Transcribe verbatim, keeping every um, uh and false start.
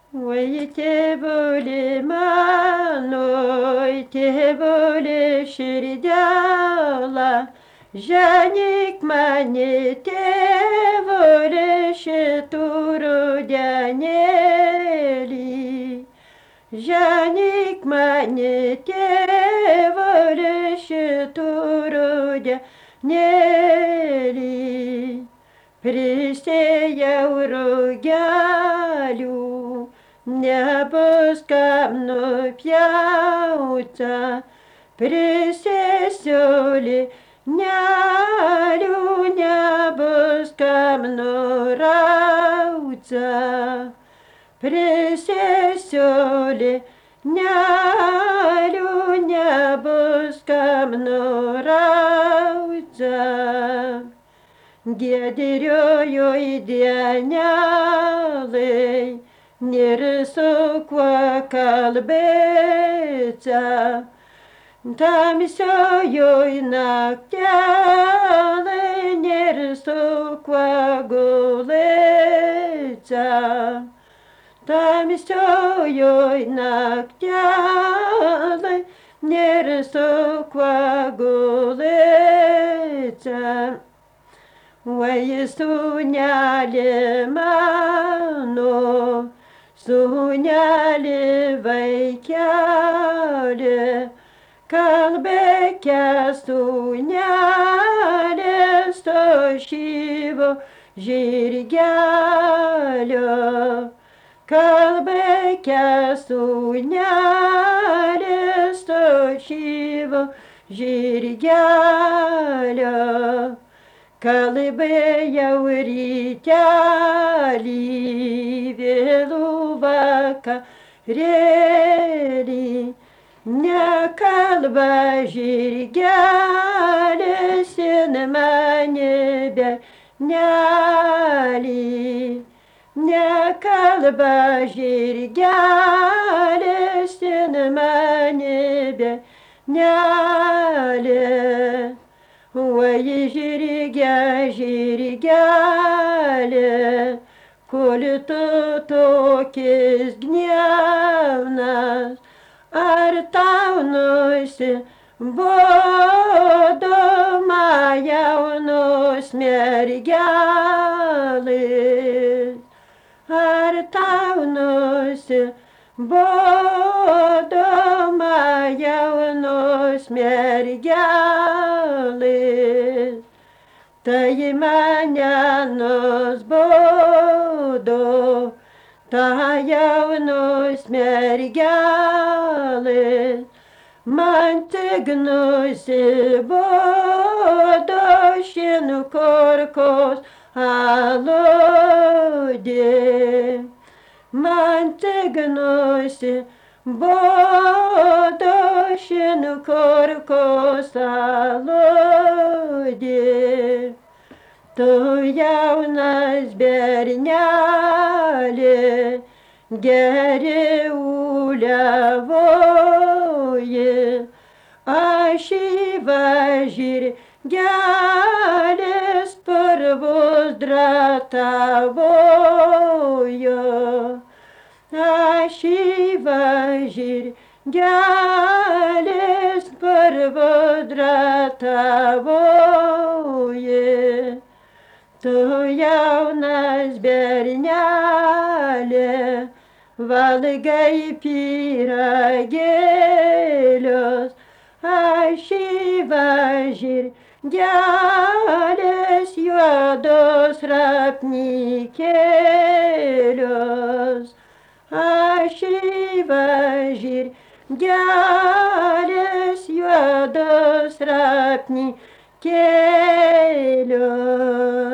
Ой, те были маной, те были ширдяла, Жаник мане те были шитуру дянели. Жаник мане те были шитуру дянели. Присеял роялю, небо скамно пьяуца, присесёли нялю, небо скамно рауца, присесёли нялю, небо скамно рауца. Gederioy dianyale, nerso qua kalbeca, tamisoyoy naktyale, nerso qua goleca, tamisoyoy naktyale, nerso qua goleca. Ой, суняли мано, суняли вайкяли, Калбекя суняли, стощиво жиргялю, Калбекя суняли, стощиво жиргялю. Калыбе яуритяли, велувака рели, ня калба жиргяли, синема небе няли, ня калба жиргяли, синема небе няли. Ой, жиригя, жиригяле, коли то токис гневна, артауноси, бодо моя унос меригяле, артауноси, бодо моя унос меригяле. Тăi mañanos bodo, tăiau-nos mergale, mantegnos-se bodo și-n corcos alode. Mantegnos-se bodo și-n corcos alode. Tu jaunas bernelė, geri uliavoji, aš įvažirgelis purvus dratavojo. Aš įvažirgelis purvus dratavojo. Tu jaunas bernelė, valgai pyragėlius, aš įvažirgelis juodos rapnikėlius, aš įvažirgelis juodos rapnikėlius.